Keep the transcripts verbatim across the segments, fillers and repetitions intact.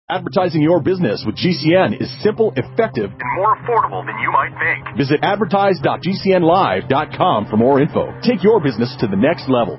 Advertising your business with G C N is simple, effective, and more affordable than you might think. Visit advertise dot g c n live dot com for more info. Take your business to the next level.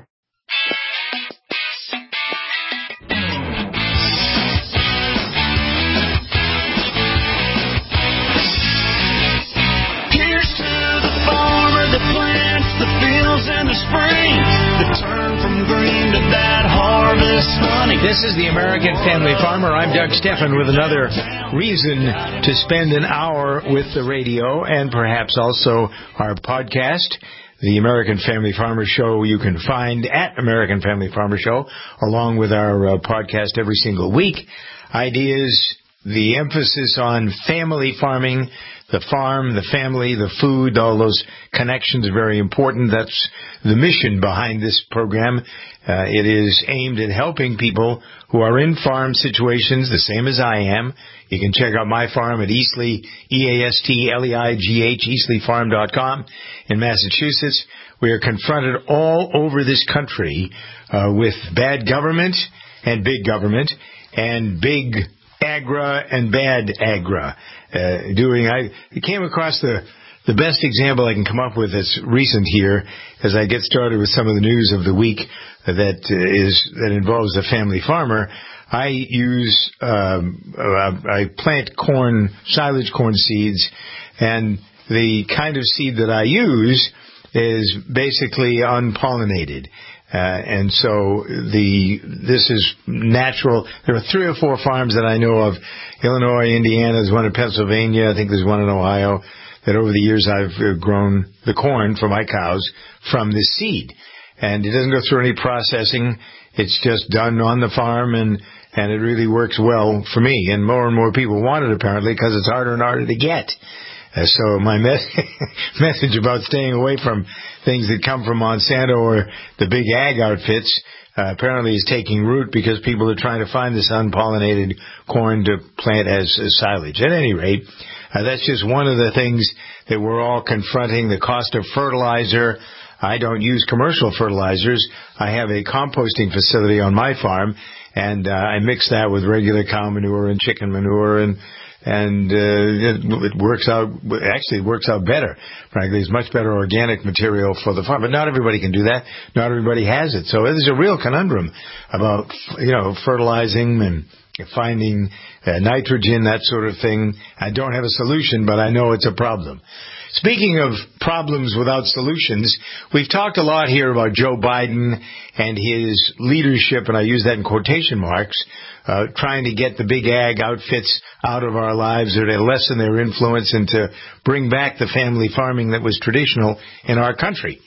Here's to the farmer that plants the fields in the spring, that turn from green to that harvest honey. This is the American Family Farmer. I'm Doug Steffen with another reason to spend an hour with the radio and perhaps also our podcast, the American Family Farmer Show. You can find at American Family Farmer Show, along with our uh, podcast every single week. Ideas, the emphasis on family farming, the farm, the family, the food, all those connections are very important. That's the mission behind this program. Uh, it is aimed at helping people who are in farm situations, the same as I am. You can check out my farm at Eastleigh, E A S T L E I G H, eastleigh farm dot com in Massachusetts. We are confronted all over this country uh, with bad government and big government and big agra and bad agra. Uh, doing, I came across the, the best example I can come up with that's recent here as I get started with some of the news of the week that uh, is, that involves a family farmer. I use, um, uh, I plant corn, silage corn seeds, and the kind of seed that I use is basically unpollinated. Uh, and so the, this is natural. There are three or four farms that I know of. Illinois, Indiana, there's one in Pennsylvania, I think there's one in Ohio, that over the years I've grown the corn for my cows from this seed. And it doesn't go through any processing. It's just done on the farm, and, and it really works well for me. And more and more people want it, apparently, because it's harder and harder to get. Uh, so my mes- message about staying away from things that come from Monsanto or the big ag outfits uh, apparently is taking root because people are trying to find this unpollinated corn to plant as, as silage. At any rate, uh, that's just one of the things that we're all confronting, the cost of fertilizer. I don't use commercial fertilizers. I have a composting facility on my farm, and uh, I mix that with regular cow manure and chicken manure, and and uh, it, it works out, actually it works out better. Frankly, it's much better organic material for the farm. But not everybody can do that. Not everybody has it. So there's a real conundrum about, you know, fertilizing and finding uh, nitrogen, that sort of thing. I don't have a solution, but I know it's a problem. Speaking of problems without solutions, we've talked a lot here about Joe Biden and his leadership, and I use that in quotation marks, uh, trying to get the big ag outfits out of our lives or to lessen their influence and to bring back the family farming that was traditional in our country.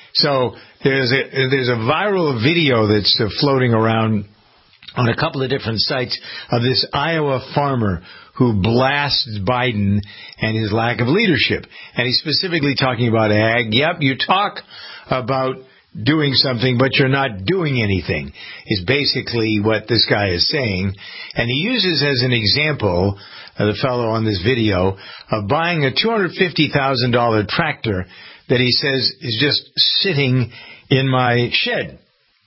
So there's a, there's a viral video that's uh, floating around on a couple of different sites of this Iowa farmer who blasts Biden and his lack of leadership. And he's specifically talking about ag. Yep, you talk about doing something, but you're not doing anything, is basically what this guy is saying. And he uses as an example, uh, the fellow on this video, of buying a two hundred fifty thousand dollars tractor that he says is just sitting in my shed.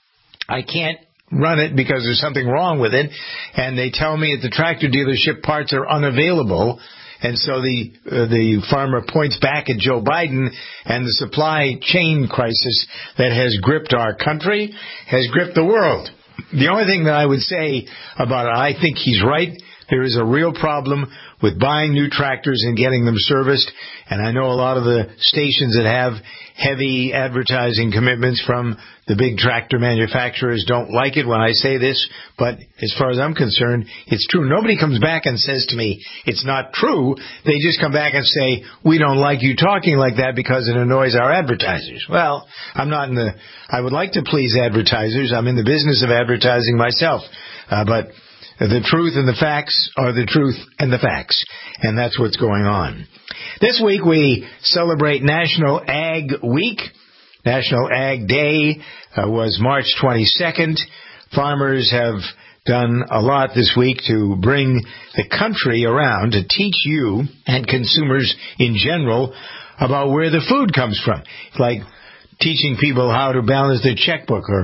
I can't run it because there's something wrong with it, and they tell me at the tractor dealership parts are unavailable. And so the uh, the farmer points back at Joe Biden and the supply chain crisis that has gripped our country, has gripped the world. The only thing that I would say about it, I think he's right. There is a real problem with buying new tractors and getting them serviced. And I know a lot of the stations that have heavy advertising commitments from the big tractor manufacturers don't like it when I say this. But as far as I'm concerned, it's true. Nobody comes back and says to me, it's not true. They just come back and say, we don't like you talking like that because it annoys our advertisers. Well, I'm not in the, I would like to please advertisers. I'm in the business of advertising myself. Uh, but the truth and the facts are the truth and the facts. And that's what's going on. This week we celebrate National Ag Week. National Ag Day uh, was March twenty-second. Farmers have done a lot this week to bring the country around to teach you and consumers in general about where the food comes from. It's like teaching people how to balance their checkbook or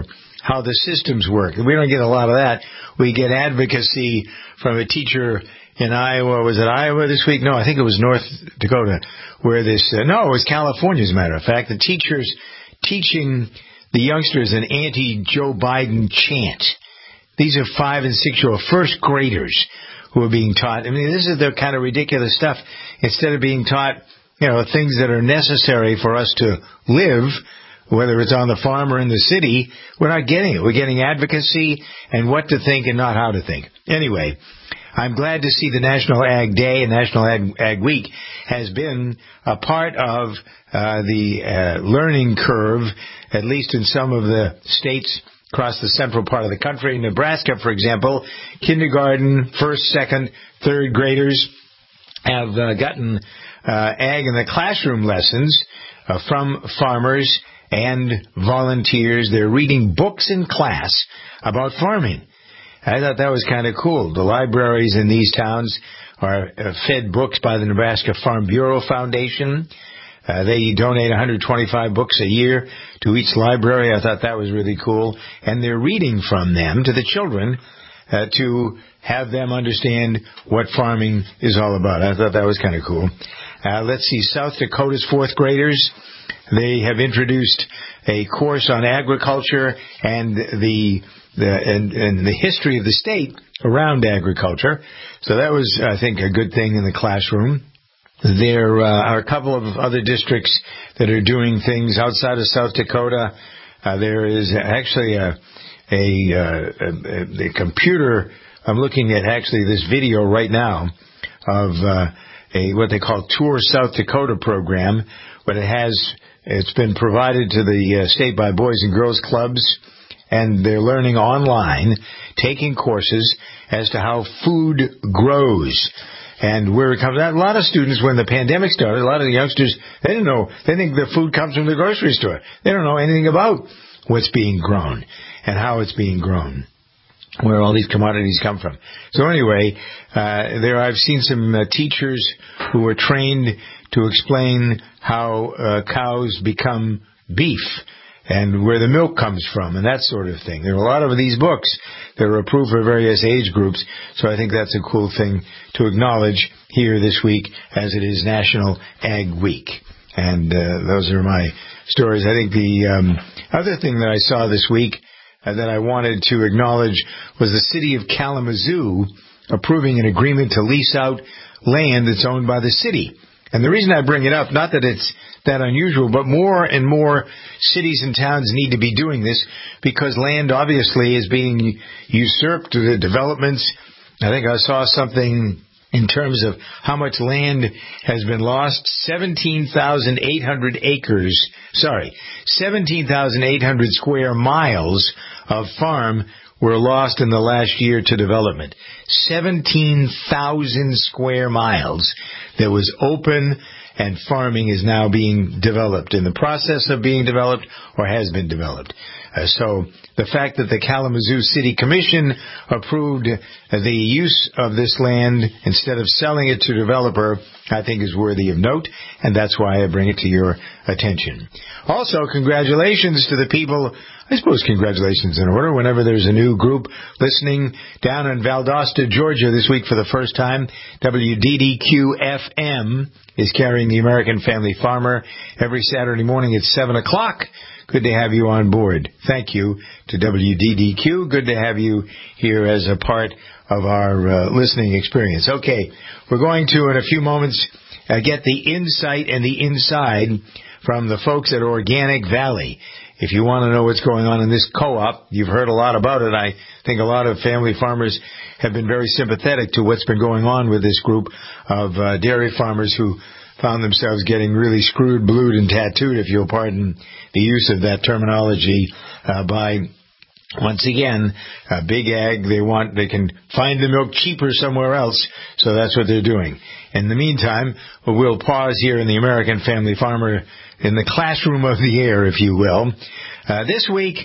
how the systems work. We don't get a lot of that. We get advocacy from a teacher in Iowa. Was it Iowa this week? No, I think it was North Dakota, where this, uh, no, it was California, as a matter of fact. The teachers teaching the youngsters an anti-Joe Biden chant. These are five and six-year-old first graders who are being taught. I mean, this is the kind of ridiculous stuff. Instead of being taught, you know, things that are necessary for us to live, whether it's on the farm or in the city, we're not getting it. We're getting advocacy and what to think and not how to think. Anyway, I'm glad to see the National Ag Day and National Ag, Ag Week has been a part of uh, the uh, learning curve, at least in some of the states across the central part of the country. In Nebraska, for example, kindergarten, first, second, third graders have uh, gotten uh, ag in the classroom lessons uh, from farmers and volunteers. They're reading books in class about farming. I thought that was kind of cool. The libraries in these towns are uh, fed books by the Nebraska Farm Bureau Foundation. Uh, they donate one hundred twenty-five books a year to each library. I thought that was really cool. And they're reading from them to the children uh, to have them understand what farming is all about. I thought that was kind of cool. Uh, let's see, South Dakota's fourth graders, they have introduced a course on agriculture and the, the and, and the history of the state around agriculture. So that was, I think, a good thing in the classroom. There uh, are a couple of other districts that are doing things outside of South Dakota. Uh, there is actually a, a, a, a, a computer. I'm looking at actually this video right now of uh, a what they call Tour South Dakota program, but it has it's been provided to the uh, state by Boys and Girls Clubs, and they're learning online, taking courses as to how food grows. And where it comes out, a lot of students, when the pandemic started, a lot of the youngsters, they didn't know, they think the food comes from the grocery store. They don't know anything about what's being grown and how it's being grown, where all these commodities come from. So anyway, uh, there I've seen some uh, teachers who were trained to explain how uh, cows become beef and where the milk comes from and that sort of thing. There are a lot of these books that are approved for various age groups, so I think that's a cool thing to acknowledge here this week as it is National Ag Week. And uh, those are my stories. I think the um, other thing that I saw this week uh, that I wanted to acknowledge was the city of Kalamazoo approving an agreement to lease out land that's owned by the city. And the reason I bring it up, not that it's that unusual, but more and more cities and towns need to be doing this because land obviously is being usurped to the developments. I think I saw something in terms of how much land has been lost. seventeen thousand eight hundred acres, sorry, seventeen thousand eight hundred square miles of farm were lost in the last year to development. seventeen thousand square miles that was open, and farming is now being developed, in the process of being developed or has been developed. Uh, so the fact that the Kalamazoo City Commission approved uh, the use of this land instead of selling it to a developer, I think is worthy of note, and that's why I bring it to your attention. Also, congratulations to the people, I suppose congratulations in order, whenever there's a new group listening down in Valdosta, Georgia this week for the first time. W D D Q F M is carrying the American Family Farmer every Saturday morning at seven o'clock. Good to have you on board. Thank you to W D D Q. Good to have you here as a part of our uh, listening experience. Okay, we're going to, in a few moments, uh, get the insight and the inside from the folks at Organic Valley. If you want to know what's going on in this co-op, you've heard a lot about it. I think a lot of family farmers have been very sympathetic to what's been going on with this group of uh, dairy farmers who found themselves getting really screwed, blued, and tattooed, if you'll pardon the use of that terminology, uh, by, once again, uh, Big Ag. They want, they can find the milk cheaper somewhere else, so that's what they're doing. In the meantime, we'll pause here in the American Family Farmer, in the classroom of the air, if you will. Uh, this week,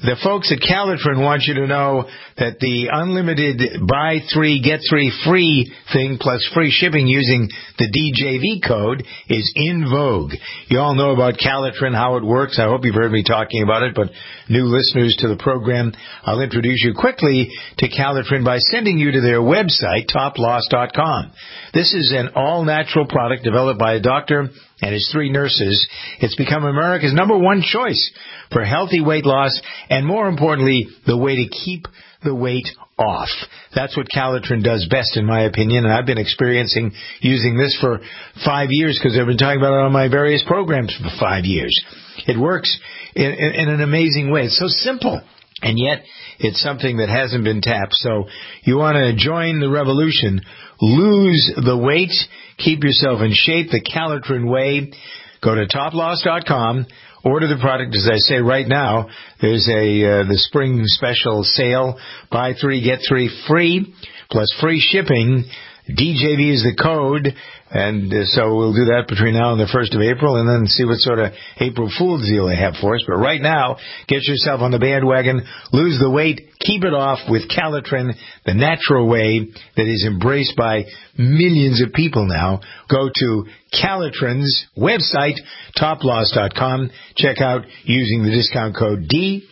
The folks at Calitrin want you to know that the unlimited buy three, get three free thing plus free shipping using the D J V code is in vogue. You all know about Calitrin, how it works. I hope you've heard me talking about it, but new listeners to the program, I'll introduce you quickly to Calitrin by sending you to their website, top loss dot com. This is an all-natural product developed by a doctor and his three nurses. It's become America's number one choice for healthy weight loss and, more importantly, the way to keep the weight off. That's what Calitrin does best, in my opinion, and I've been experiencing using this for five years because I've been talking about it on my various programs for five years. It works in, in, in an amazing way. It's so simple, and yet it's something that hasn't been tapped. So you want to join the revolution, lose the weight, keep yourself in shape the Calitrin way. Go to top loss dot com. Order the product, as I say right now. There's a uh, the spring special sale. Buy three, get three free, plus free shipping. D J V is the code, and uh, so we'll do that between now and the first of April, and then see what sort of April Fool's deal they have for us. But right now, get yourself on the bandwagon, lose the weight, keep it off with Calitrin, the natural way that is embraced by millions of people now. Go to Calitrin's website, top loss dot com. Check out using the discount code D.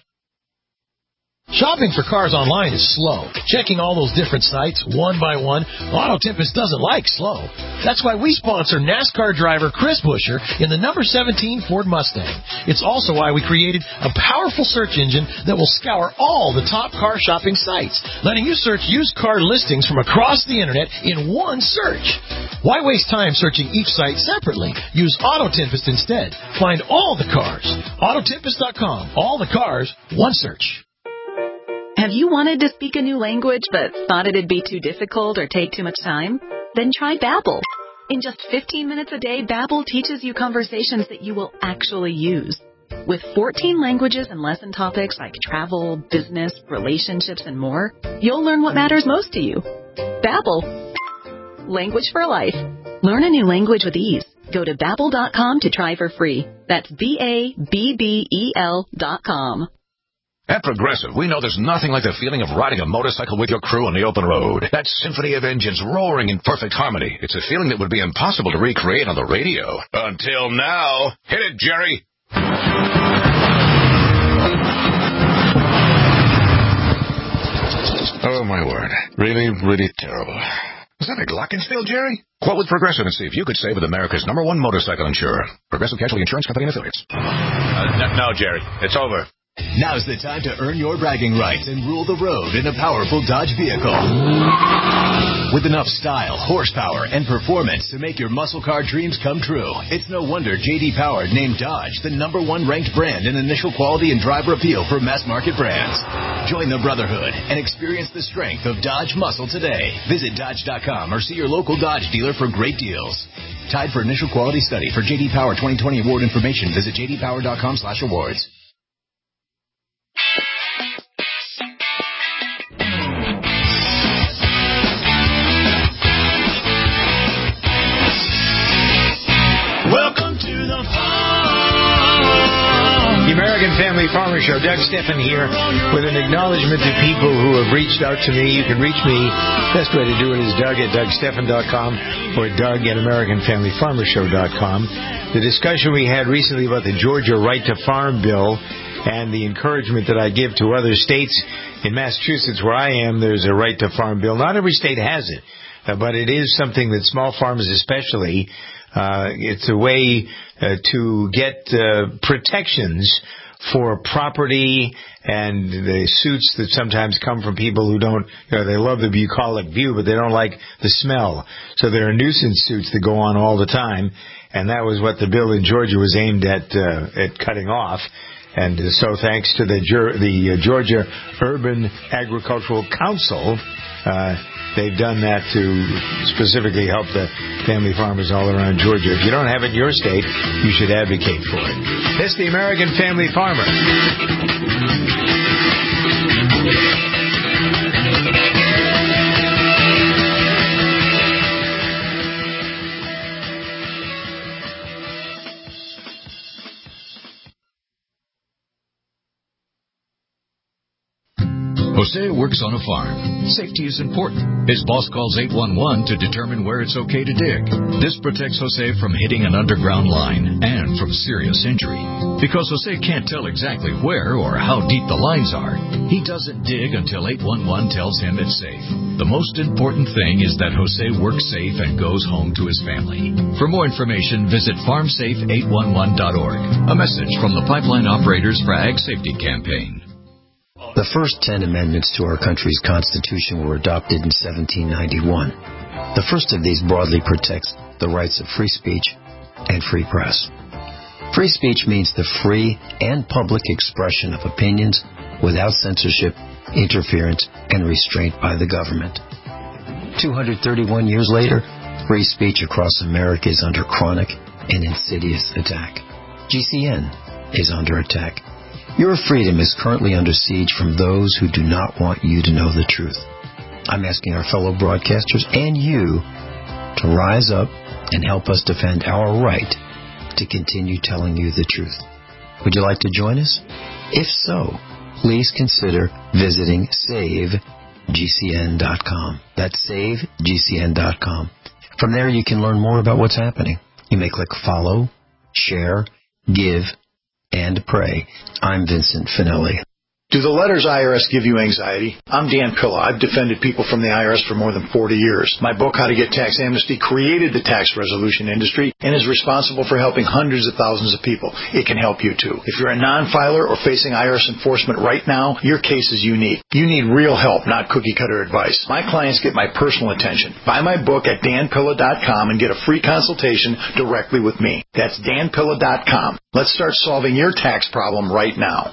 Shopping for cars online is slow. Checking all those different sites one by one, Auto Tempest doesn't like slow. That's why we sponsor NASCAR driver Chris Buescher in the number seventeen Ford Mustang. It's also why we created a powerful search engine that will scour all the top car shopping sites, letting you search used car listings from across the internet in one search. Why waste time searching each site separately? Use Auto Tempest instead. Find all the cars. Auto Tempest dot com. All the cars, one search. Have you wanted to speak a new language but thought it'd be too difficult or take too much time? Then try Babbel. In just fifteen minutes a day, Babbel teaches you conversations that you will actually use. With fourteen languages and lesson topics like travel, business, relationships, and more, you'll learn what matters most to you. Babbel. Language for life. Learn a new language with ease. Go to Babbel dot com to try for free. That's B A B B E L dot com. At Progressive, we know there's nothing like the feeling of riding a motorcycle with your crew on the open road. That symphony of engines roaring in perfect harmony. It's a feeling that would be impossible to recreate on the radio. Until now. Hit it, Jerry. Oh, my word. Really, really terrible. Was that a glockenspiel, Jerry? Quote with Progressive and see if you could save with America's number one motorcycle insurer. Progressive Casualty Insurance Company and Affiliates. Uh, no, Jerry. It's over. Now's the time to earn your bragging rights and rule the road in a powerful Dodge vehicle. With enough style, horsepower, and performance to make your muscle car dreams come true, it's no wonder J D Power named Dodge the number one ranked brand in initial quality and driver appeal for mass market brands. Join the brotherhood and experience the strength of Dodge muscle today. Visit Dodge dot com or see your local Dodge dealer for great deals. Tied for initial quality study. For J D Power twenty twenty award information, visit j d power dot com slash awards. Welcome to the farm. The American Family Farmer Show. Doug Steffen here with an acknowledgement to people who have reached out to me. You can reach me. Best way to do it is Doug at doug steffen dot com or Doug at american family farmer show dot com. The discussion we had recently about the Georgia Right to Farm bill and the encouragement that I give to other states. In Massachusetts, where I am, there's a right to farm bill. Not every state has it, uh, but it is something that small farmers especially, uh, it's a way uh, to get uh, protections for property and the suits that sometimes come from people who don't, you know, they love the bucolic view, but they don't like the smell. So there are nuisance suits that go on all the time, and that was what the bill in Georgia was aimed at, uh, at cutting off. And so thanks to the, the Georgia Urban Agricultural Council, uh, they've done that to specifically help the family farmers all around Georgia. If you don't have it in your state, you should advocate for it. This is the American Family Farmer. Jose works on a farm. Safety is important. His boss calls eight one one to determine where it's okay to dig. This protects Jose from hitting an underground line and from serious injury. Because Jose can't tell exactly where or how deep the lines are, he doesn't dig until eight one one tells him it's safe. The most important thing is that Jose works safe and goes home to his family. For more information, visit farm safe eight one one dot org. A message from the Pipeline Operators for Ag Safety Campaign. The first ten amendments to our country's Constitution were adopted in seventeen ninety-one. The first of these broadly protects the rights of free speech and free press. Free speech means the free and public expression of opinions without censorship, interference, and restraint by the government. two hundred thirty-one years later, free speech across America is under chronic and insidious attack. G C N is under attack. Your freedom is currently under siege from those who do not want you to know the truth. I'm asking our fellow broadcasters and you to rise up and help us defend our right to continue telling you the truth. Would you like to join us? If so, please consider visiting save G C N dot com. That's save G C N dot com. From there, you can learn more about what's happening. You may click follow, share, give, and pray. I'm Vincent Finelli. Do the letters I R S give you anxiety? I'm Dan Pilla. I've defended people from the I R S for more than forty years. My book, How to Get Tax Amnesty, created the tax resolution industry and is responsible for helping hundreds of thousands of people. It can help you, too. If you're a non-filer or facing I R S enforcement right now, your case is unique. You need real help, not cookie-cutter advice. My clients get my personal attention. Buy my book at dan pilla dot com and get a free consultation directly with me. That's dan pilla dot com. Let's start solving your tax problem right now.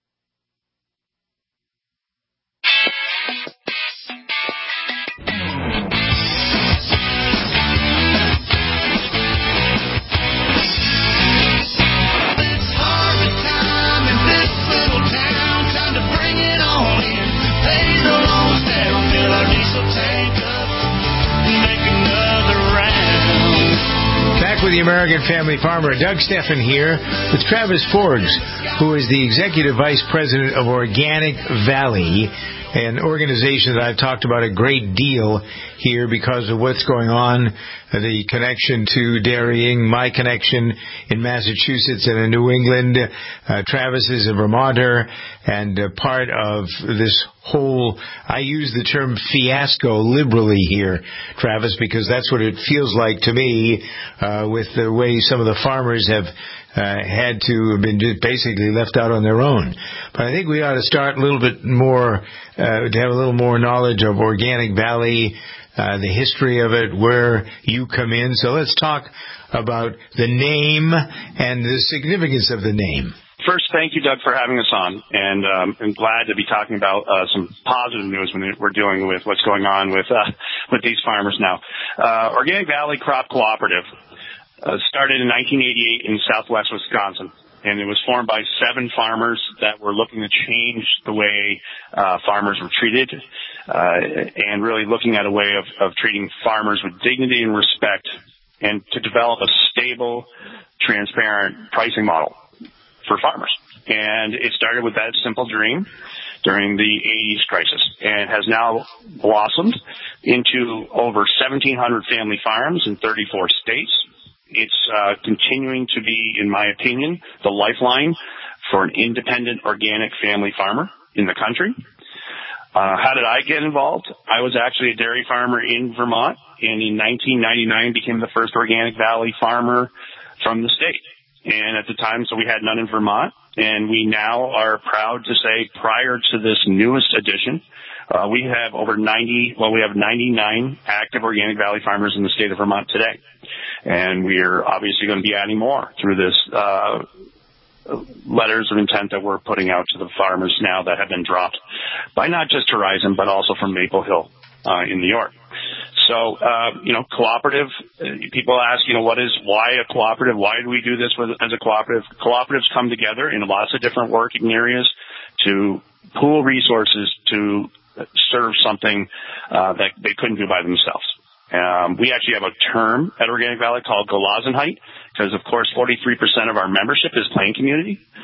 With the American Family Farmer, Doug Steffen here with Travis Forbes, who is the Executive Vice President of Organic Valley, an organization that I've talked about a great deal here because of what's going on, the connection to dairying, my connection in Massachusetts and in New England. Uh, Travis is a Vermonter and uh, part of this whole, I use the term fiasco liberally here, Travis, because that's what it feels like to me uh, with the way some of the farmers have uh, had to have been basically left out on their own. But I think we ought to start a little bit more, uh, to have a little more knowledge of Organic Valley, uh, the history of it, where you come in. So let's talk about the name and the significance of the name. First, thank you, Doug, for having us on, and um, I'm glad to be talking about uh, some positive news when we're dealing with what's going on with uh, with these farmers now. Uh, Organic Valley Crop Cooperative uh, started in nineteen eighty-eight in southwest Wisconsin, and it was formed by seven farmers that were looking to change the way uh, farmers were treated, uh, and really looking at a way of, of treating farmers with dignity and respect, and to develop a stable, transparent pricing model for farmers. And it started with that simple dream during the eighties crisis and has now blossomed into over seventeen hundred family farms in thirty-four states. It's uh, continuing to be, in my opinion, the lifeline for an independent organic family farmer in the country. Uh, how did I get involved? I was actually a dairy farmer in Vermont, and in nineteen ninety-nine became the first Organic Valley farmer from the state. And at the time, so we had none in Vermont, and we now are proud to say prior to this newest addition, uh, we have over ninety, well, we have ninety-nine active Organic Valley farmers in the state of Vermont today. And we are obviously going to be adding more through this, uh, letters of intent that we're putting out to the farmers now that have been dropped by not just Horizon, but also from Maple Hill, uh, in New York. So, uh, you know, cooperative, people ask, you know, what is, why a cooperative? Why do we do this with, as a cooperative? Cooperatives come together in lots of different working areas to pool resources to serve something, uh, that they couldn't do by themselves. Um, we actually have a term at Organic Valley called Gelasenheit, because of course forty-three percent of our membership is plain community.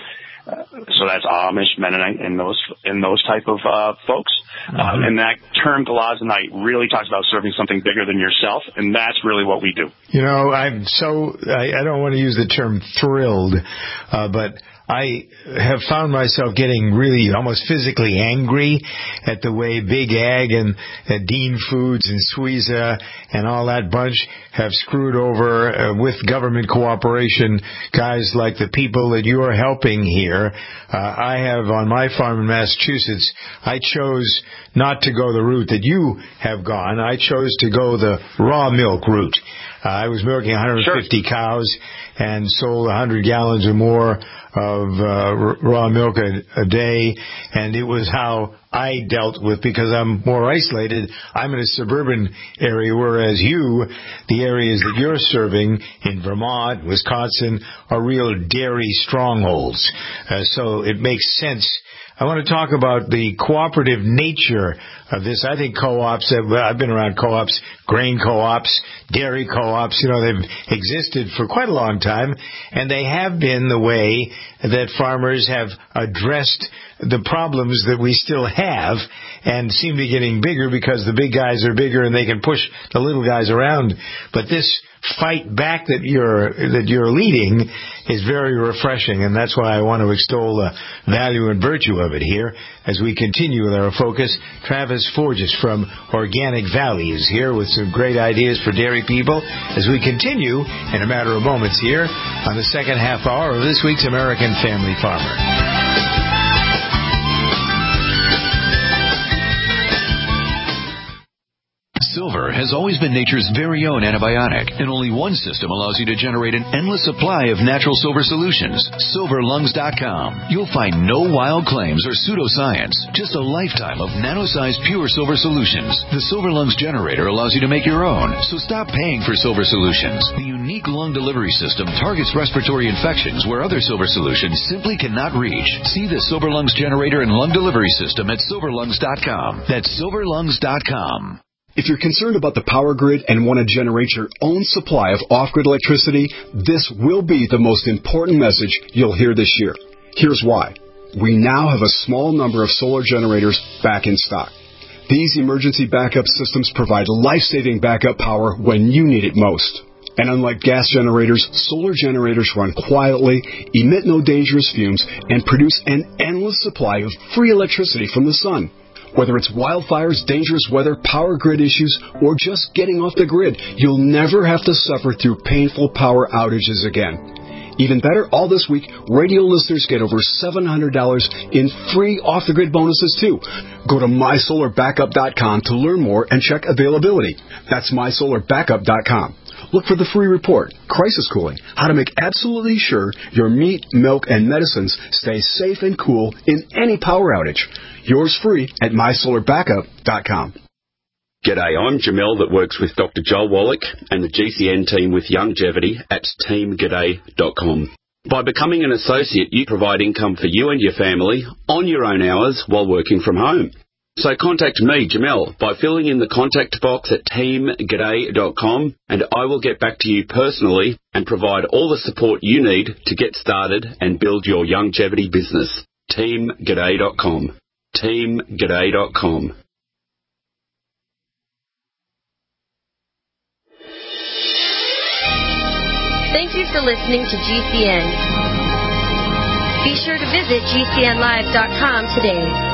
Uh, so that's Amish, Mennonite, and those and those type of uh, folks. Mm-hmm. Uh, and that term Gelazonite really talks about serving something bigger than yourself, and that's really what we do. You know, I'm so, I, I don't want to use the term thrilled, uh, but I have found myself getting really almost physically angry at the way Big Ag and uh, Dean Foods and Suiza and all that bunch have screwed over uh, with government cooperation guys like the people that you are helping here. Uh, I have on my farm in Massachusetts, I chose not to go the route that you have gone. I chose to go the raw milk route. Uh, I was milking one hundred fifty sure. cows and sold one hundred gallons or more of uh, raw milk a, a day, and it was how I dealt with, because I'm more isolated. I'm in a suburban area, whereas you, the areas that you're serving in Vermont, Wisconsin, are real dairy strongholds. Uh, so it makes sense. I want to talk about the cooperative nature of this. I think co-ops, have, well, I've been around co-ops, grain co-ops, dairy co-ops, you know, they've existed for quite a long time, and they have been the way that farmers have addressed the problems that we still have and seem to be getting bigger because the big guys are bigger and they can push the little guys around. But this fight back that you're that you're leading is very refreshing, and that's why I want to extol the value and virtue of it here as we continue with our focus. Travis Forges from Organic Valley is here with some great ideas for dairy people as we continue in a matter of moments here on the second half hour of this week's American Family Farmer. Silver has always been nature's very own antibiotic, and only one system allows you to generate an endless supply of natural silver solutions. silver lungs dot com. You'll find no wild claims or pseudoscience, just a lifetime of nano-sized pure silver solutions. The Silver Lungs generator allows you to make your own, so stop paying for silver solutions. The unique lung delivery system targets respiratory infections where other silver solutions simply cannot reach. See the Silver Lungs generator and lung delivery system at silver lungs dot com. That's silver lungs dot com. If you're concerned about the power grid and want to generate your own supply of off-grid electricity, this will be the most important message you'll hear this year. Here's why. We now have a small number of solar generators back in stock. These emergency backup systems provide life-saving backup power when you need it most. And unlike gas generators, solar generators run quietly, emit no dangerous fumes, and produce an endless supply of free electricity from the sun. Whether it's wildfires, dangerous weather, power grid issues, or just getting off the grid, you'll never have to suffer through painful power outages again. Even better, all this week, radio listeners get over seven hundred dollars in free off-the-grid bonuses, too. Go to my solar backup dot com to learn more and check availability. That's my solar backup dot com. Look for the free report, Crisis Cooling, how to make absolutely sure your meat, milk, and medicines stay safe and cool in any power outage. Yours free at my solar backup dot com. G'day, I'm Jamel that works with Doctor Joel Wallach and the G C N team with Longevity at team g'day dot com. By becoming an associate, you provide income for you and your family on your own hours while working from home. So contact me, Jamel, by filling in the contact box at team g'day dot com, and I will get back to you personally and provide all the support you need to get started and build your longevity business. team g'day dot com. team g'day dot com. Thank you for listening to G C N. Be sure to visit G C N live dot com today.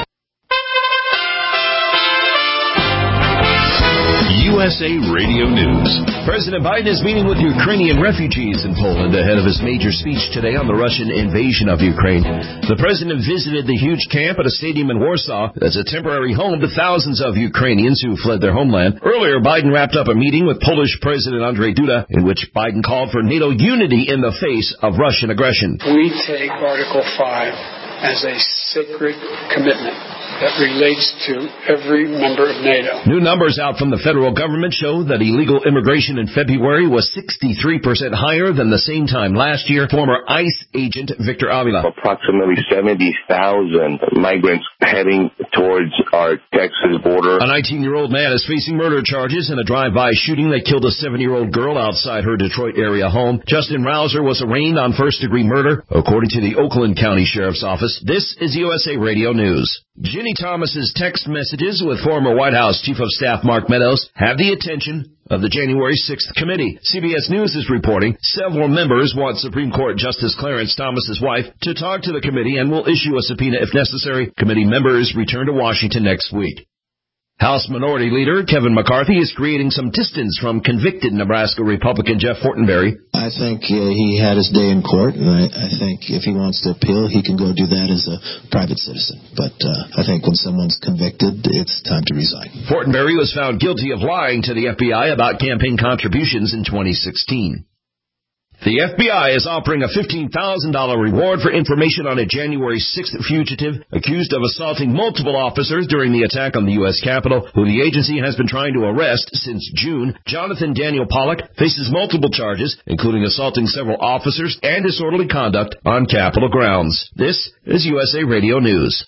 U S A Radio News. President Biden is meeting with Ukrainian refugees in Poland ahead of his major speech today on the Russian invasion of Ukraine. The president visited the huge camp at a stadium in Warsaw that's a temporary home to thousands of Ukrainians who fled their homeland. Earlier, Biden wrapped up a meeting with Polish President Andrzej Duda in which Biden called for NATO unity in the face of Russian aggression. We take Article five as a sacred commitment that relates to every member of NATO. New numbers out from the federal government show that illegal immigration in February was sixty-three percent higher than the same time last year. Former ICE agent Victor Avila. Approximately seventy thousand migrants heading towards our Texas border. A nineteen-year-old man is facing murder charges in a drive-by shooting that killed a seven-year-old girl outside her Detroit area home. Justin Rouser was arraigned on first-degree murder, according to the Oakland County Sheriff's Office. This is U S A Radio News. Ginny Thomas's text messages with former White House Chief of Staff Mark Meadows have the attention of the January sixth committee. C B S News is reporting several members want Supreme Court Justice Clarence Thomas's wife to talk to the committee and will issue a subpoena if necessary. Committee members return to Washington next week. House Minority Leader Kevin McCarthy is creating some distance from convicted Nebraska Republican Jeff Fortenberry. I think uh, he had his day in court, and I, I think if he wants to appeal, he can go do that as a private citizen. But uh, I think when someone's convicted, it's time to resign. Fortenberry was found guilty of lying to the F B I about campaign contributions in twenty sixteen. The F B I is offering a fifteen thousand dollars reward for information on a January sixth fugitive accused of assaulting multiple officers during the attack on the U S Capitol, who the agency has been trying to arrest since June. Jonathan Daniel Pollock faces multiple charges, including assaulting several officers and disorderly conduct on Capitol grounds. This is U S A Radio News.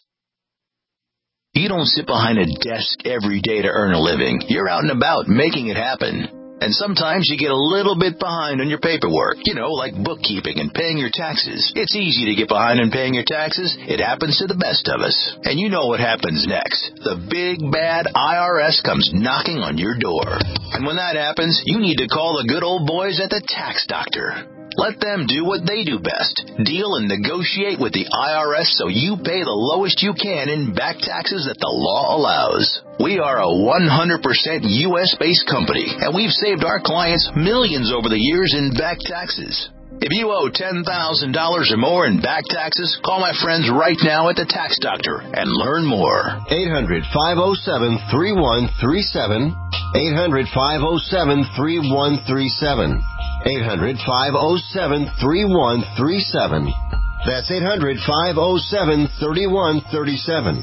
You don't sit behind a desk every day to earn a living. You're out and about making it happen. And sometimes you get a little bit behind on your paperwork, you know, like bookkeeping and paying your taxes. It's easy to get behind on paying your taxes. It happens to the best of us. And you know what happens next. The big, bad I R S comes knocking on your door. And when that happens, you need to call the good old boys at the Tax Doctor. Let them do what they do best. Deal and negotiate with the I R S so you pay the lowest you can in back taxes that the law allows. We are a one hundred percent U S-based company, and we've saved our clients millions over the years in back taxes. If you owe ten thousand dollars or more in back taxes, call my friends right now at the Tax Doctor and learn more. eight hundred, five oh seven, three one three seven. eight hundred, five oh seven, three one three seven. eight hundred, five oh seven, three one three seven. That's eight hundred, five oh seven, three one three seven.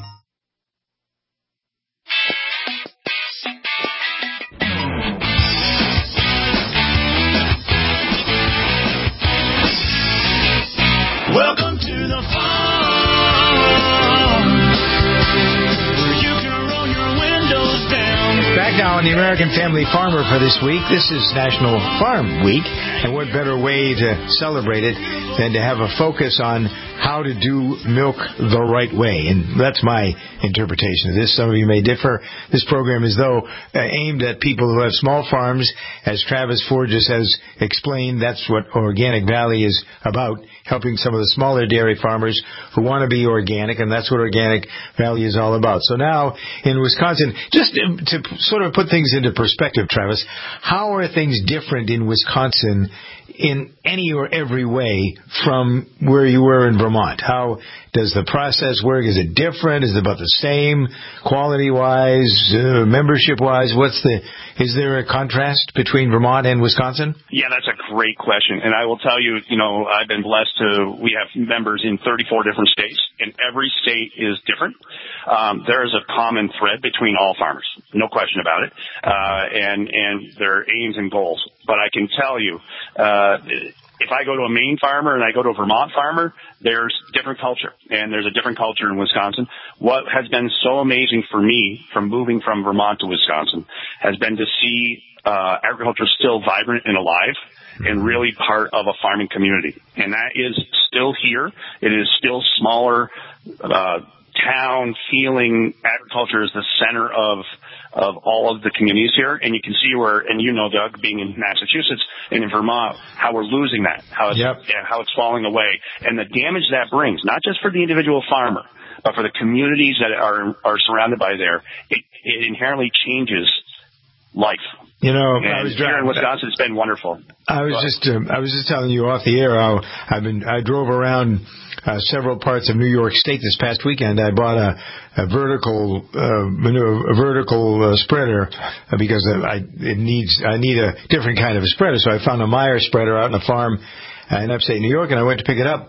Welcome to the farm, where you can roll your windows down. Back now on the American Family Farmer for this week. This is National Farm Week, and what better way to celebrate it than to have a focus on how to do milk the right way. And that's my interpretation of this. Some of you may differ. This program is, though, uh, aimed at people who have small farms. As Travis Forges has explained, that's what Organic Valley is about, helping some of the smaller dairy farmers who want to be organic, and that's what Organic Valley is all about. So now, in Wisconsin, just to sort of put things into perspective, Travis, how are things different in Wisconsin in any or every way from where you were in Vermont? How does the process work? Is it different? Is it about the same, quality-wise, uh, membership-wise? What's the? Is there a contrast between Vermont and Wisconsin? Yeah, that's a great question, and I will tell you, you know, I've been blessed to. We have members in thirty-four different states, and every state is different. Um, there is a common thread between all farmers, no question about it, uh, and and their aims and goals. But I can tell you, uh, if I go to a Maine farmer and I go to a Vermont farmer, there's different culture, and there's a different culture in Wisconsin. What has been so amazing for me from moving from Vermont to Wisconsin has been to see uh, agriculture still vibrant and alive and really part of a farming community. And that is still here. It is still smaller, uh, town feeling. Agriculture is the center of of all of the communities here, and you can see where, and you know, Doug, being in Massachusetts and in Vermont, how we're losing that, how it's, yep. yeah, how it's falling away, and the damage that brings, not just for the individual farmer, but for the communities that are are surrounded by there. It, it inherently changes life. You know, and I was here driving, in Wisconsin, it's been wonderful. I was just, um, I was just telling you off the air how I've been, I drove around uh, several parts of New York State this past weekend. I bought a, a vertical, uh, manure, a vertical uh, spreader uh, because I, it needs, I need a different kind of a spreader. So I found a Meyer spreader out on a farm uh, in upstate New York, and I went to pick it up.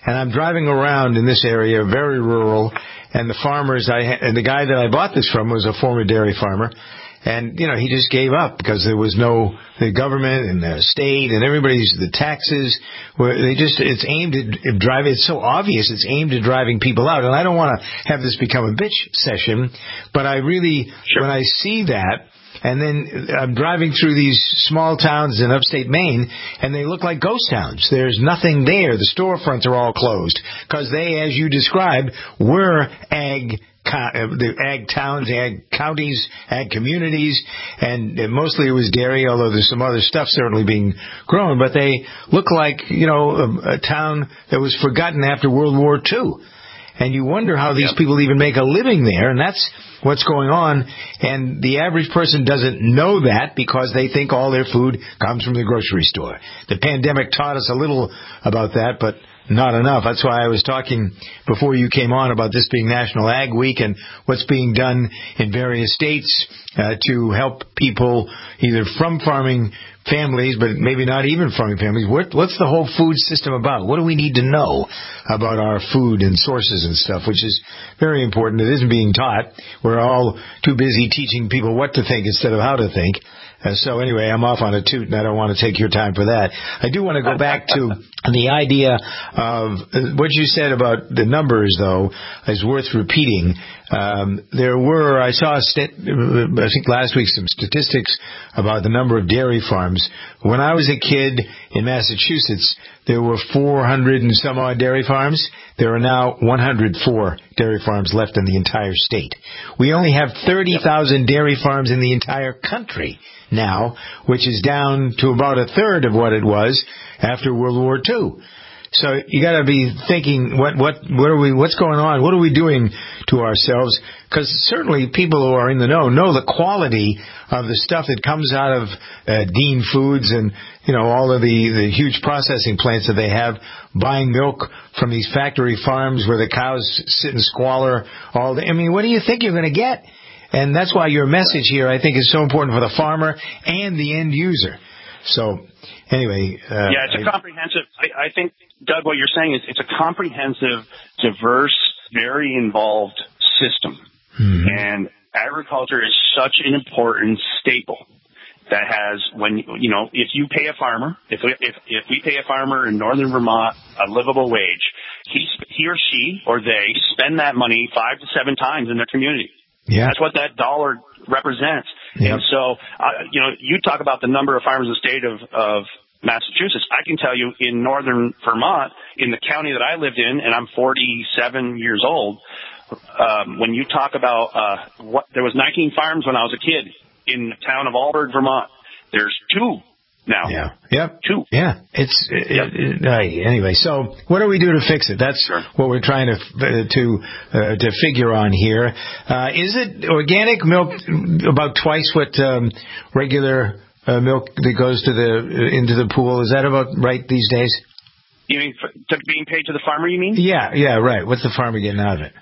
And I'm driving around in this area, very rural, and the farmers, I and the guy that I bought this from was a former dairy farmer. And, you know, he just gave up because there was no, the government and the state and everybody's, the taxes, were they just, it's aimed at, at driving, it's so obvious, it's aimed at driving people out. And I don't want to have this become a bitch session, but I really, sure. when I see that, and then I'm driving through these small towns in upstate Maine, and they look like ghost towns. There's nothing there. The storefronts are all closed because they, as you described, were ag the ag towns, ag counties, ag communities, and mostly it was dairy, although there's some other stuff certainly being grown, but they look like, you know, a, a town that was forgotten after World War Two. And you wonder how these yep. people even make a living there, and that's what's going on. And the average person doesn't know that because they think all their food comes from the grocery store. The pandemic taught us a little about that, but not enough. That's why I was talking before you came on about this being National Ag Week and what's being done in various states uh, to help people either from farming families, but maybe not even farming families. What, what's the whole food system about? What do we need to know about our food and sources and stuff, which is very important. It isn't being taught. We're all too busy teaching people what to think instead of how to think. Uh, so anyway, I'm off on a toot, and I don't want to take your time for that. I do want to go back to the idea of uh, what you said about the numbers, though, is worth repeating. Um, there were, I saw, a st- I think last week, some statistics about the number of dairy farms. When I was a kid in Massachusetts, there were four hundred and some odd dairy farms. There are now one hundred four dairy farms left in the entire state. We only have thirty thousand dairy farms in the entire country now, which is down to about a third of what it was after World War Two. So you got to be thinking, what, what, what are we, what's going on? What are we doing to ourselves? Because certainly people who are in the know know the quality of the stuff that comes out of uh, Dean Foods and, you know, all of the, the huge processing plants that they have, buying milk from these factory farms where the cows sit and squalor all day. I mean, what do you think you're going to get? And that's why your message here, I think, is so important for the farmer and the end user. So, anyway. Uh, yeah, it's a comprehensive, I, I think, Doug, what you're saying is it's a comprehensive, diverse, very involved system. Mm-hmm. And agriculture is such an important staple that has, when, you know, if you pay a farmer, if we, if, if we pay a farmer in northern Vermont a livable wage, he, he or she or they spend that money five to seven times in their community. Yeah. That's what that dollar represents. Yep. And so, uh, you know, you talk about the number of farmers in the state of, of Massachusetts. I can tell you in northern Vermont, in the county that I lived in, and I'm forty-seven years old, um, when you talk about, uh, what, there was nineteen farms when I was a kid in the town of Alburg, Vermont. There's two now. Yeah. Yep. Two. Yeah. It's, it, yep. it, it, anyway, so what do we do to fix it? That's sure. what we're trying to, uh, to, uh, to figure on here. Uh, is it organic milk about twice what, um, regular, uh, milk that goes to the, uh, into the pool? Is that about right these days? You mean for, to being paid to the farmer, you mean? Yeah. Yeah. Right. What's the farmer getting out of it?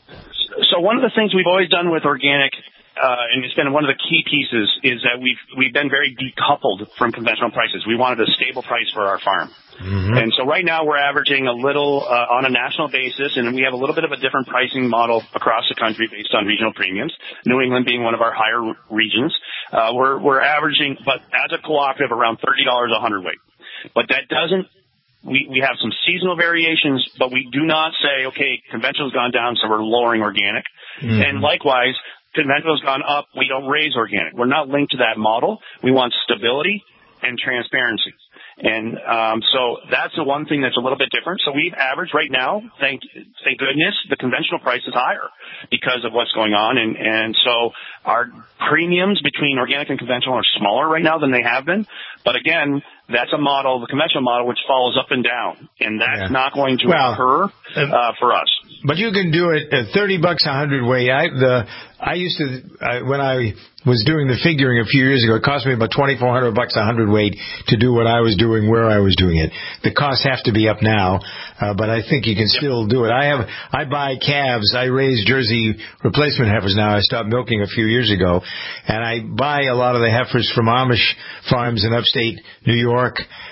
So one of the things we've always done with organic, Uh, and it's been one of the key pieces, is that we've we've been very decoupled from conventional prices. We wanted a stable price for our farm. Mm-hmm. And so right now we're averaging a little uh, on a national basis, and we have a little bit of a different pricing model across the country based on regional premiums, New England being one of our higher regions. Uh, we're, we're averaging, but as a cooperative, around thirty dollars a hundredweight. But that doesn't, we, we have some seasonal variations, but we do not say, okay, conventional's gone down, so we're lowering organic. Mm-hmm. And likewise, conventional's gone up, we don't raise organic. We're not linked to that model. We want stability and transparency. And um, so that's the one thing that's a little bit different. So we've averaged right now, thank thank goodness, the conventional price is higher because of what's going on. And, and so our premiums between organic and conventional are smaller right now than they have been. But again, that's a model, the conventional model, which follows up and down. And that's yeah. not going to well, occur uh, for us. But you can do it at thirty bucks a hundredweight. I, the, I used to, I, when I was doing the figuring a few years ago, it cost me about twenty-four hundred bucks a hundredweight to do what I was doing where I was doing it. The costs have to be up now, uh, but I think you can still do it. I have, I buy calves. I raise Jersey replacement heifers now. I stopped milking a few years ago, and I buy a lot of the heifers from Amish farms in upstate New York.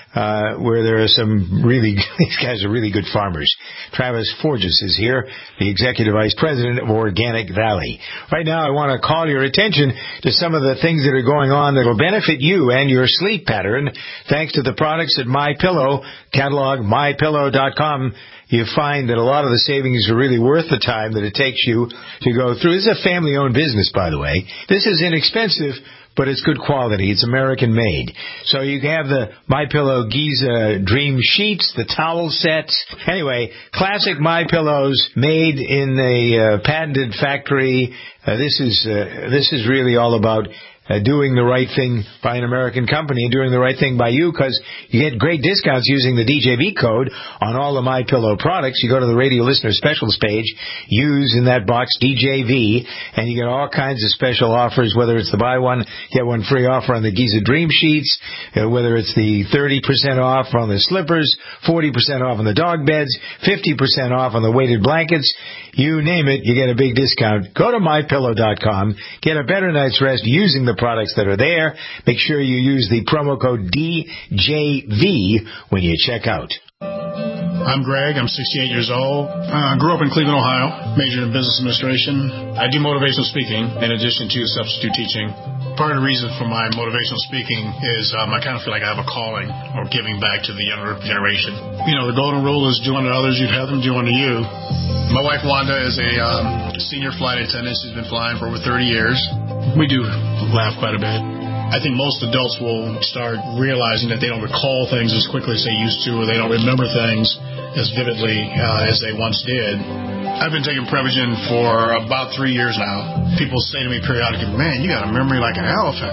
uh, where there are some really, these guys are really good farmers. Travis Forges is here, the Executive Vice President of Organic Valley. Right now, I want to call your attention to some of the things that are going on that will benefit you and your sleep pattern, thanks to the products at MyPillow, catalog my pillow dot com. You find that a lot of the savings are really worth the time that it takes you to go through. This is a family-owned business, by the way. This is inexpensive, but it's good quality. It's American-made. So you have the MyPillow Giza Dream Sheets, the towel sets. Anyway, classic MyPillows made in a uh, patented factory. Uh, this is uh, this is really all about Uh, doing the right thing by an American company and doing the right thing by you, because you get great discounts using the D J V code on all the MyPillow products. You go to the Radio Listener Specials page, use in that box D J V, and you get all kinds of special offers, whether it's the buy one, get one free offer on the Giza Dream Sheets, uh, whether it's the thirty percent off on the slippers, forty percent off on the dog beds, fifty percent off on the weighted blankets. You name it, you get a big discount. Go to my pillow dot com, get a better night's rest using the products that are there. Make sure you use the promo code D J V when you check out. I'm Greg. I'm sixty-eight years old. I uh, grew up in Cleveland, Ohio. Majored in business administration. I do motivational speaking in addition to substitute teaching. Part of the reason for my motivational speaking is um, I kind of feel like I have a calling or giving back to the younger generation. You know, the golden rule is do unto others, you'd have them do unto you. My wife Wanda is a um, senior flight attendant. She's been flying for over thirty years. We do laugh quite a bit. I think most adults will start realizing that they don't recall things as quickly as they used to, or they don't remember things as vividly uh, as they once did. I've been taking Prevagen for about three years now. People say to me periodically, man, you got a memory like an elephant.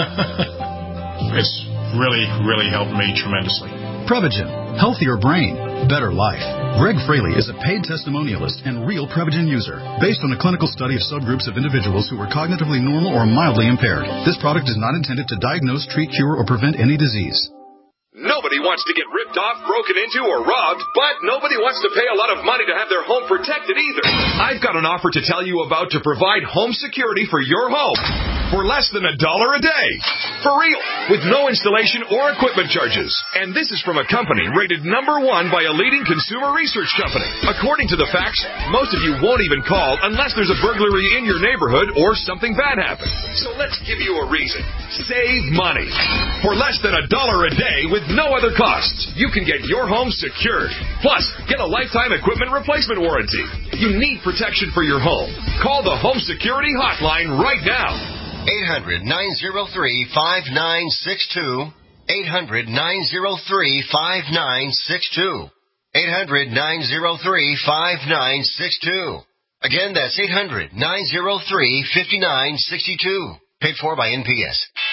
It's really, really helped me tremendously. Prevagen, healthier brain, better life. Greg Fraley is a paid testimonialist and real Prevagen user, based on a clinical study of subgroups of individuals who were cognitively normal or mildly impaired. This product is not intended to diagnose, treat, cure, or prevent any disease. Nobody wants to get ripped off, broken into, or robbed, but nobody wants to pay a lot of money to have their home protected either. I've got an offer to tell you about to provide home security for your home for less than a dollar a day. For real, with no installation or equipment charges. And this is from a company rated number one by a leading consumer research company. According to the facts, most of you won't even call unless there's a burglary in your neighborhood or something bad happens. So let's give you a reason. Save money. For less than a dollar a day with no other costs, you can get your home secured. Plus, get a lifetime equipment replacement warranty. You need protection for your home. Call the Home Security Hotline right now. eight hundred, nine oh three, five nine six two. eight hundred, nine oh three, five nine six two. eight hundred, nine oh three, five nine six two. Again, that's eight hundred, nine oh three, five nine six two. Paid for by N P S.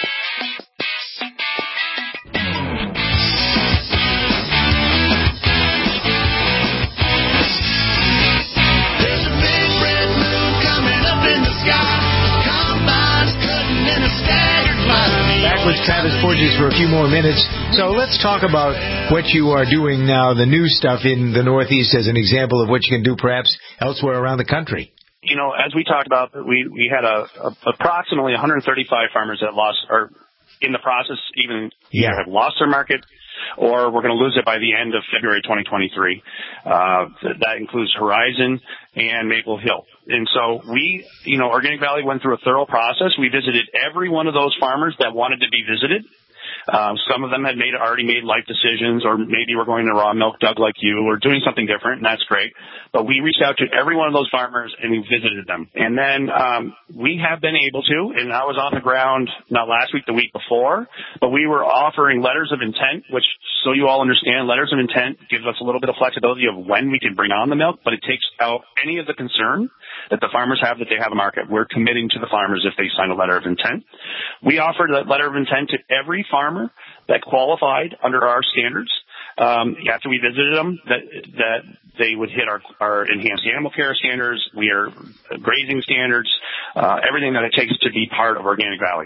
With Travis Forges for a few more minutes. So let's talk about what you are doing now, the new stuff in the Northeast as an example of what you can do perhaps elsewhere around the country. You know, as we talked about, we, we had a, a, approximately one hundred thirty-five farmers that lost, or in the process even yeah. either have lost their market or we're going to lose it by the end of February twenty twenty-three. Uh, that includes Horizon and Maple Hill. And so we, you know, Organic Valley went through a thorough process. We visited every one of those farmers that wanted to be visited. Um, some of them had made already made life decisions, or maybe we're going to raw milk, Doug, like you, or doing something different, and that's great. But we reached out to every one of those farmers, and we visited them. And then um, we have been able to, and I was on the ground not last week, the week before, but we were offering letters of intent, which, so you all understand, letters of intent gives us a little bit of flexibility of when we can bring on the milk, but it takes out any of the concern that the farmers have that they have a market. We're committing to the farmers if they sign a letter of intent. We offered that letter of intent to every farmer that qualified under our standards. Um, after we visited them, that, that they would hit our, our enhanced animal care standards, we are grazing standards, uh, everything that it takes to be part of Organic Valley.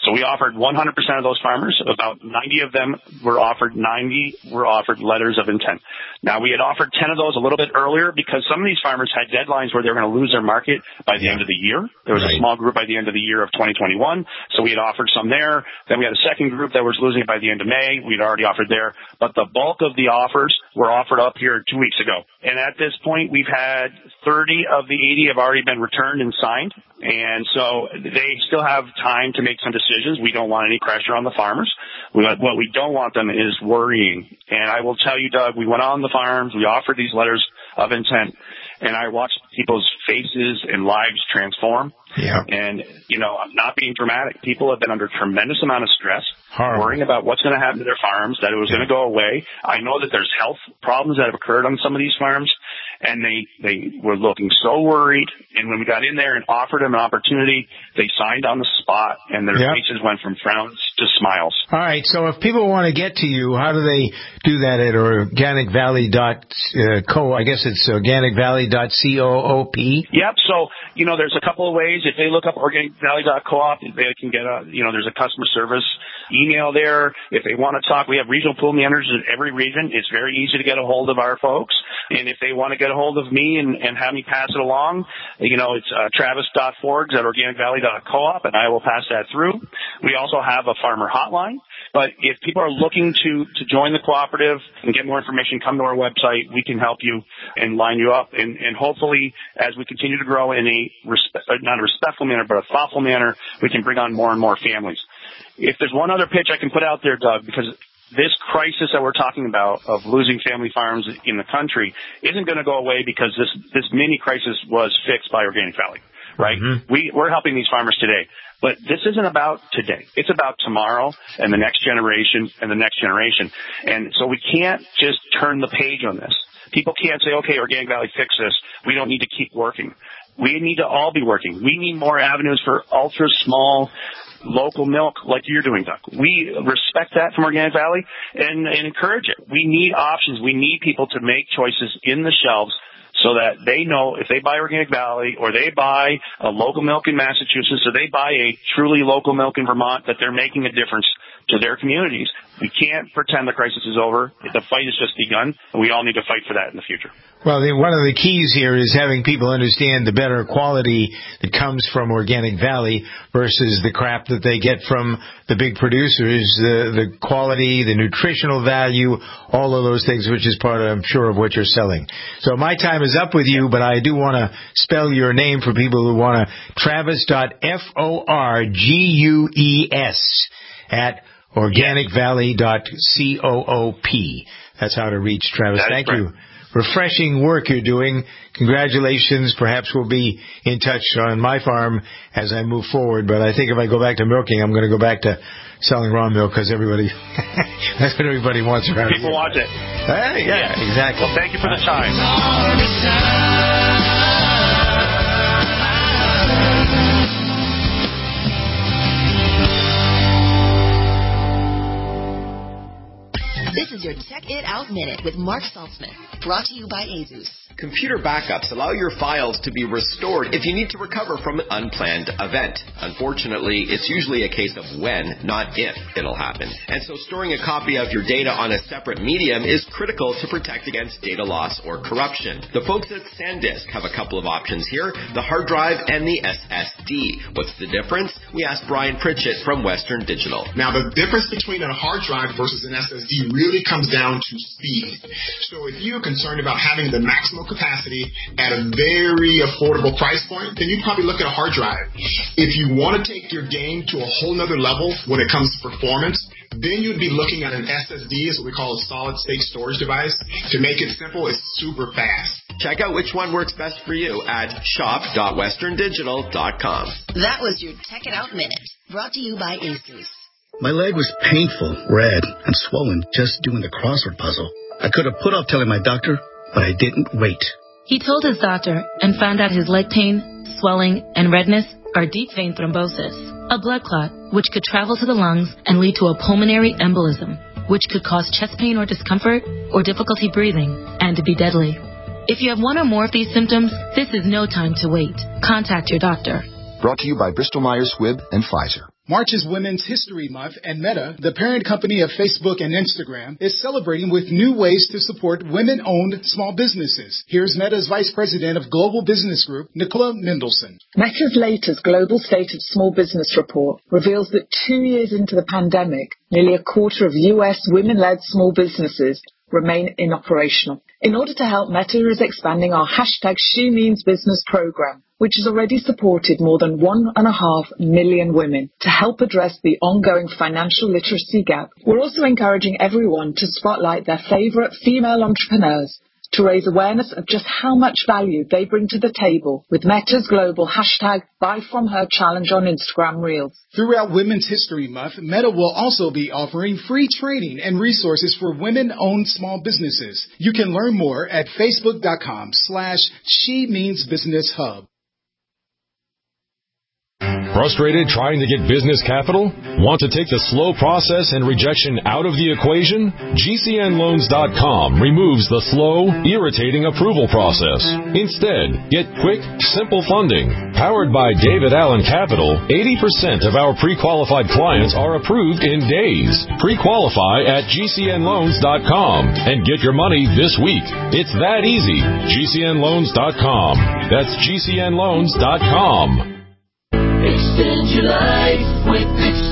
So we offered one hundred percent of those farmers. About ninety of them were offered, ninety were offered letters of intent. Now, we had offered ten of those a little bit earlier because some of these farmers had deadlines where they were going to lose their market by the yeah. end of the year. There was right. a small group by the end of the year of twenty twenty-one, so we had offered some there. Then we had a second group that was losing it by the end of May. We'd already offered there. But the bulk of the offers were offered up here two weeks ago. And at this point, we've had thirty of the eighty have already been returned and signed. And so they still have time to make some decisions. We don't want any pressure on the farmers. We, what we don't want them is worrying. And I will tell you, Doug, we went on the farms. We offered these letters of intent. And I watched people's faces and lives transform. Yeah. And, you know, I'm not being dramatic. People have been under tremendous amount of stress, Horrible. worrying about what's going to happen to their farms, that it was yeah. going to go away. I know that there's health problems that have occurred on some of these farms, and they, they were looking so worried. And when we got in there and offered them an opportunity, they signed on the spot, and their yep. faces went from frowns to smiles. All right, so if people want to get to you, how do they do that at organic valley dot co? I guess it's organic valley dot coop. Yep, so, you know, there's a couple of ways. If they look up organic valley dot coop, they can get a, you know, there's a customer service email there. If they want to talk, we have regional pool managers in every region. It's very easy to get a hold of our folks. And if they want to get a hold of me and, and have me pass it along, you know, it's uh, travis dot forgs at organic valley dot coop, and I will pass that through. We also have a farmer hotline. But if people are looking to, to join the cooperative and get more information, come to our website. We can help you and line you up. And, and hopefully, as we continue to grow in a, respe- not a respectful manner, but a thoughtful manner, we can bring on more and more families. If there's one other pitch I can put out there, Doug, because this crisis that we're talking about of losing family farms in the country isn't going to go away because this, this mini crisis was fixed by Organic Valley, right? Mm-hmm. We, we're helping these farmers today. But this isn't about today. It's about tomorrow and the next generation and the next generation. And so we can't just turn the page on this. People can't say, okay, Organic Valley fixed this. We don't need to keep working. We need to all be working. We need more avenues for ultra small local milk like you're doing, Doug. We respect that from Organic Valley and, and encourage it. We need options. We need people to make choices in the shelves so that they know if they buy Organic Valley or they buy a local milk in Massachusetts or they buy a truly local milk in Vermont, that they're making a difference to their communities. We can't pretend the crisis is over. The fight has just begun, and we all need to fight for that in the future. Well, the, one of the keys here is having people understand the better quality that comes from Organic Valley versus the crap that they get from the big producers, the, the quality, the nutritional value, all of those things, which is part, I'm sure, of what you're selling. So my time is up with you, but I do want to spell your name for people who want to. Travis dot forgues at organic valley dot coop. That's how to reach Travis. That Thank right. you. Refreshing work you're doing. Congratulations. Perhaps we'll be in touch on my farm as I move forward. But I think if I go back to milking, I'm going to go back to selling raw milk because everybody, that's what everybody wants around People here. want it. Uh, yeah, yeah, exactly. Well, thank you for the time. This is your Check It Out Minute with Mark Saltzman, brought to you by ASUS. Computer backups allow your files to be restored if you need to recover from an unplanned event. Unfortunately, it's usually a case of when, not if, it'll happen. And so storing a copy of your data on a separate medium is critical to protect against data loss or corruption. The folks at SanDisk have a couple of options here, the hard drive and the S S D. What's the difference? We asked Brian Pritchett from Western Digital. Now, the difference between a hard drive versus an S S D really comes down to speed. So if you're concerned about having the maximum capacity at a very affordable price point, then you'd probably look at a hard drive. If you want to take your game to a whole nother level when it comes to performance, then you'd be looking at an S S D, is what we call a solid-state storage device. To make it simple, it's super fast. Check out which one works best for you at shop dot western digital dot com. That was your Check It Out Minute, brought to you by ASUS. My leg was painful, red, and swollen just doing the crossword puzzle. I could have put off telling my doctor, but I didn't wait. He told his doctor and found out his leg pain, swelling, and redness are deep vein thrombosis, a blood clot which could travel to the lungs and lead to a pulmonary embolism, which could cause chest pain or discomfort or difficulty breathing and to be deadly. If you have one or more of these symptoms, this is no time to wait. Contact your doctor. Brought to you by Bristol Myers Squibb and Pfizer. March is Women's History Month, and Meta, the parent company of Facebook and Instagram, is celebrating with new ways to support women-owned small businesses. Here's Meta's Vice President of Global Business Group, Nicola Mendelson. Meta's latest Global State of Small Business report reveals that two years into the pandemic, nearly a quarter of U S women-led small businesses remain inoperational. In order to help, Meta is expanding our hashtag She Means Business program, which has already supported more than one and a half million women to help address the ongoing financial literacy gap. We're also encouraging everyone to spotlight their favorite female entrepreneurs to raise awareness of just how much value they bring to the table with Meta's global hashtag Buy From Her challenge on Instagram Reels. Throughout Women's History Month, Meta will also be offering free training and resources for women-owned small businesses. You can learn more at facebook.com slash She Means Business Hub. Frustrated trying to get business capital? Want to take the slow process and rejection out of the equation? G C N loans dot com removes the slow, irritating approval process. Instead, get quick, simple funding. Powered by David Allen Capital, eighty percent of our pre-qualified clients are approved in days. Pre-qualify at G C N loans dot com and get your money this week. It's that easy. G C N loans dot com. That's G C N loans dot com. Extend your life with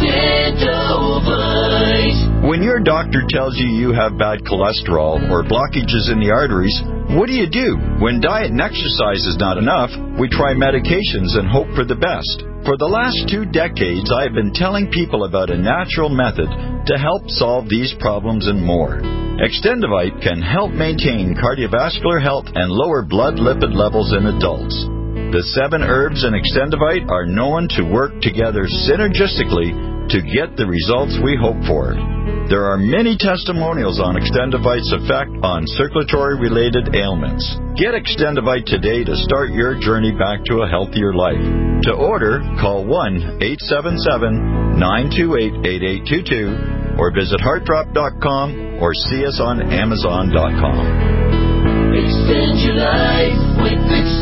Extendovite. When your doctor tells you you have bad cholesterol or blockages in the arteries, what do you do? When diet and exercise is not enough, we try medications and hope for the best. For the last two decades, I have been telling people about a natural method to help solve these problems and more. Extendovite can help maintain cardiovascular health and lower blood lipid levels in adults. The seven herbs in Extendovite are known to work together synergistically to get the results we hope for. There are many testimonials on Extendovite's effect on circulatory-related ailments. Get Extendovite today to start your journey back to a healthier life. To order, call one eight seven seven, nine two eight, eight eight two two or visit heart drop dot com or see us on amazon dot com. Extend your life with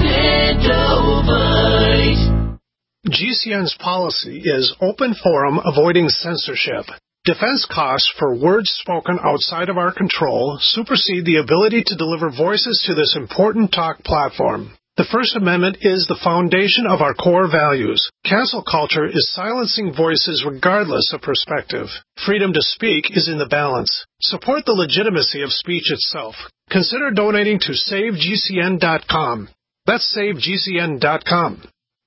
Extendovite. G C N's policy is open forum, avoiding censorship. Defense costs for words spoken outside of our control supersede the ability to deliver voices to this important talk platform. The First Amendment is the foundation of our core values. Cancel culture is silencing voices regardless of perspective. Freedom to speak is in the balance. Support the legitimacy of speech itself. Consider donating to save G C N dot com. That's save G C N dot com.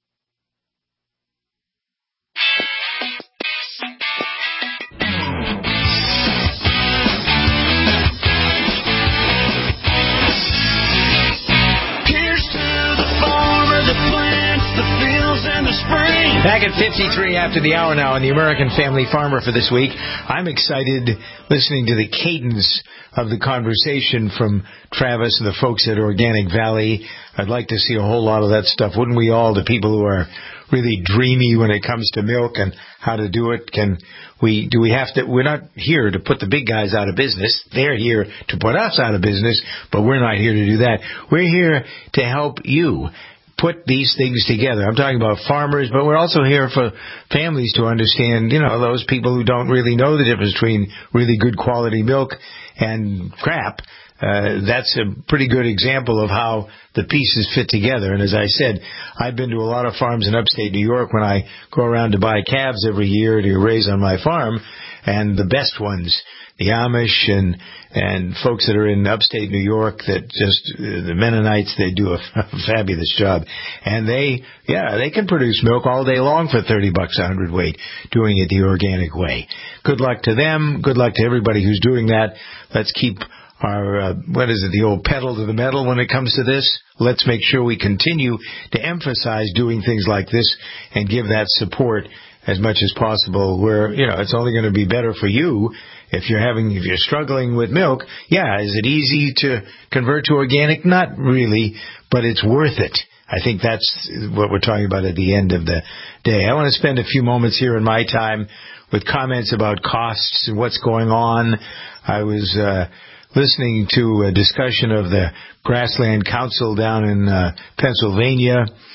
Back at fifty-three after the hour now on the American Family Farmer for this week. I'm excited listening to the cadence of the conversation from Travis and the folks at Organic Valley. I'd like to see a whole lot of that stuff. Wouldn't we all, the people who are really dreamy when it comes to milk and how to do it? Can we, do we have to, we're not here to put the big guys out of business. They're here to put us out of business, but we're not here to do that. We're here to help you put these things together. I'm talking about farmers, but we're also here for families to understand, you know, those people who don't really know the difference between really good quality milk and crap. Uh, that's a pretty good example of how the pieces fit together. And as I said, I've been to a lot of farms in upstate New York when I go around to buy calves every year to raise on my farm, and the best ones, the Amish and and folks that are in upstate New York that just, uh, the Mennonites, they do a fabulous job. And they, yeah, they can produce milk all day long for thirty bucks a hundredweight, doing it the organic way. Good luck to them. Good luck to everybody who's doing that. Let's keep our, uh, what is it, the old pedal to the metal when it comes to this. Let's make sure we continue to emphasize doing things like this and give that support as much as possible, where, you know, it's only going to be better for you if you're having, if you're struggling with milk. Yeah, is it easy to convert to organic? Not really, but it's worth it. I think that's what we're talking about at the end of the day. I want to spend a few moments here in my time with comments about costs and what's going on. I was uh, listening to a discussion of the Grassland Council down in uh, Pennsylvania.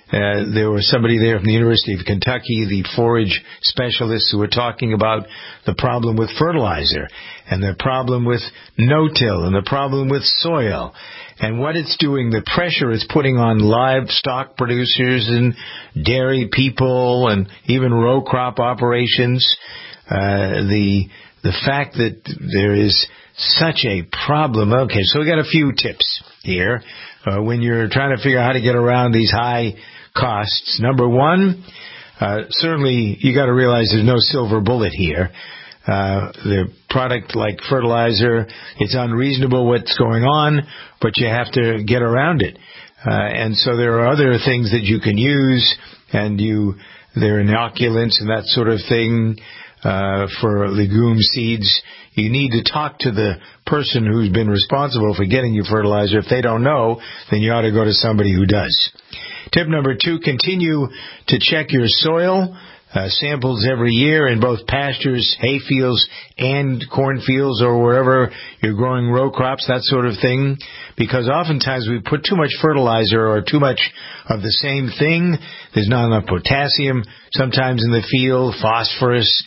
Uh, there was somebody there from the University of Kentucky, the forage specialists, who were talking about the problem with fertilizer and the problem with no-till and the problem with soil and what it's doing, the pressure it's putting on livestock producers and dairy people and even row crop operations. Uh, the the fact that there is such a problem. Okay, so we got a few tips here uh, when you're trying to figure out how to get around these high costs. Number one, uh, certainly you got to realize there's no silver bullet here. Uh, the product like fertilizer, it's unreasonable what's going on, but you have to get around it. Uh, and so there are other things that you can use, and you, there are inoculants and that sort of thing, uh, for legume seeds. You need to talk to the person who's been responsible for getting you fertilizer. If they don't know, then you ought to go to somebody who does. Tip number two, continue to check your soil. Uh, samples every year in both pastures, hay fields, and cornfields, or wherever you're growing row crops, that sort of thing. Because oftentimes we put too much fertilizer or too much of the same thing. There's not enough potassium sometimes in the field, phosphorus,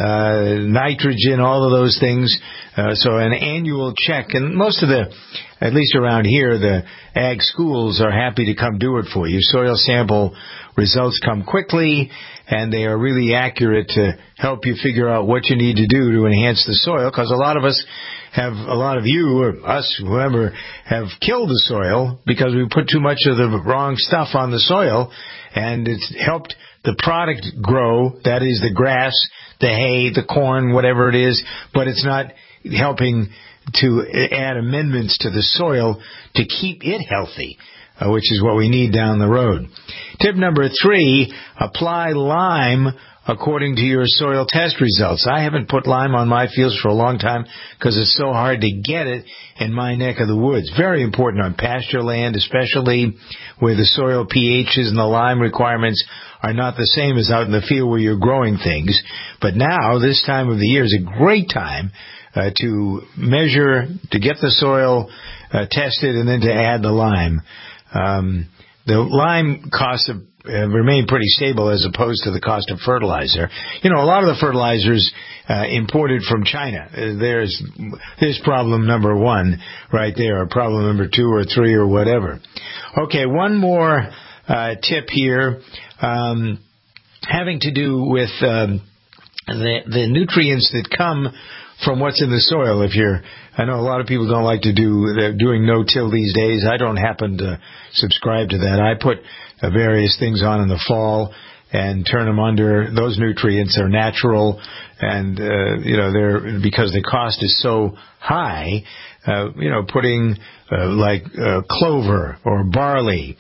uh, nitrogen, all of those things. Uh, so an annual check, and most of the, at least around here, the ag schools are happy to come do it for you. Soil sample results come quickly, and they are really accurate to help you figure out what you need to do to enhance the soil, because a lot of us have, a lot of you, or us, whoever, have killed the soil because we put too much of the wrong stuff on the soil, and it's helped the product grow, that is the grass, the hay, the corn, whatever it is, but it's not helping to add amendments to the soil to keep it healthy, uh, which is what we need down the road. Tip number three, apply lime according to your soil test results. I haven't put lime on my fields for a long time because it's so hard to get it in my neck of the woods. Very important on pasture land, especially where the soil pHs and the lime requirements are not the same as out in the field where you're growing things. But now, this time of the year is a great time uh, to measure, to get the soil uh, tested, and then to add the lime. Um, the lime costs have uh, remained pretty stable as opposed to the cost of fertilizer. You know, a lot of the fertilizers uh, imported from China. Uh, there's there's problem number one right there, or problem number two or three or whatever. Okay, one more uh, tip here, um, having to do with um, the the nutrients that come from what's in the soil. If you're, I know a lot of people don't like to do, they're doing no-till these days. I don't happen to subscribe to that. I put uh, various things on in the fall and turn them under. Those nutrients are natural, and uh, you know, they're, because the cost is so high. Uh, you know, putting uh, like uh, clover or barley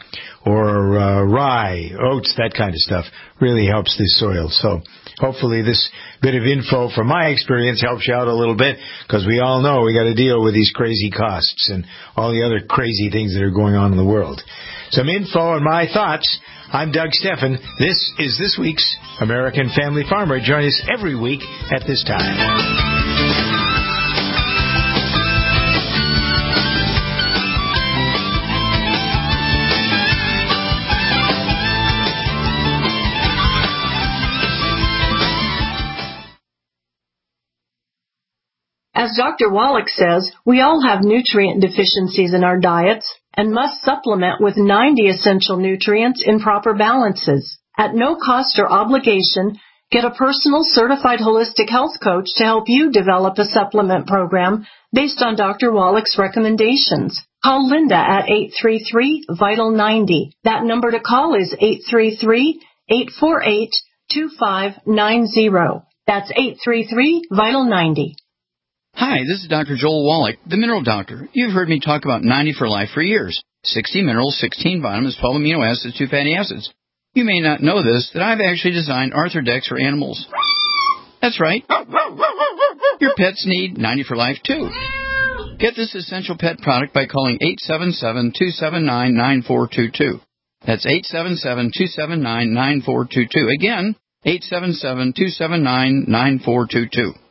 or uh, rye, oats, that kind of stuff really helps the soil. So hopefully this bit of info from my experience helps you out a little bit, because we all know we got to deal with these crazy costs and all the other crazy things that are going on in the world. Some info and my thoughts. I'm Doug Steffen. This is this week's American Family Farmer. Join us every week at this time. As Doctor Wallach says, we all have nutrient deficiencies in our diets and must supplement with ninety essential nutrients in proper balances. At no cost or obligation, get a personal certified holistic health coach to help you develop a supplement program based on Doctor Wallach's recommendations. Call Linda at eight three three, vital ninety. That number to call is eight three three, eight four eight, two five nine zero. That's eight three three, vital ninety. Hi, this is Doctor Joel Wallach, the Mineral Doctor. You've heard me talk about ninety for Life for years. sixty minerals, sixteen vitamins, twelve amino acids, two fatty acids. You may not know this, that I've actually designed Arthrodex for animals. That's right. Your pets need ninety for Life, too. Get this essential pet product by calling eight seven seven, two seven nine, nine four two two. That's eight seven seven, two seven nine, nine four two two. Again, eight seven seven, two seven nine, nine four two two.